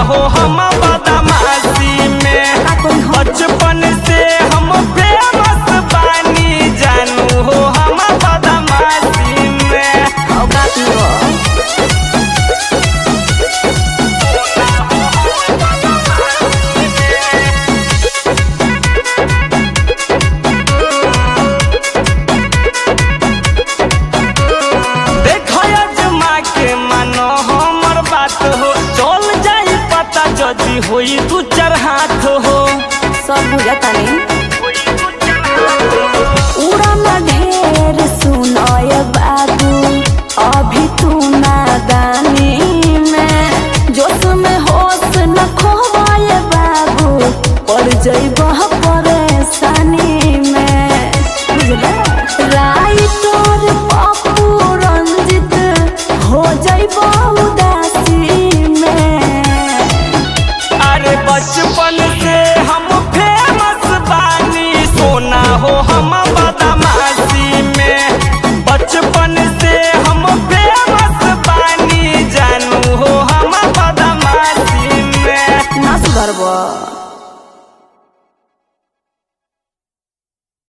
हो हम बदमाशी में। बचपन से हम फेमस बानी जानू हो हम बदमाशी में। जदी होई तू चार हाथ हो सब बुझता नहीं उड़ाना ढेर सुनाय बाबू अभी तू नादानी में जोश में होश न खोवाए बाबू पड़ जइबह परेशानी में बुझला राई तोर पप्पू रंजित हो जइबह उदासी में। बचपन से हम फेमस बानी सोना हो हम बदमाशी में। बचपन से हम फेमस बानी जानू हो हम बदमाशी में। ना सुधरबो।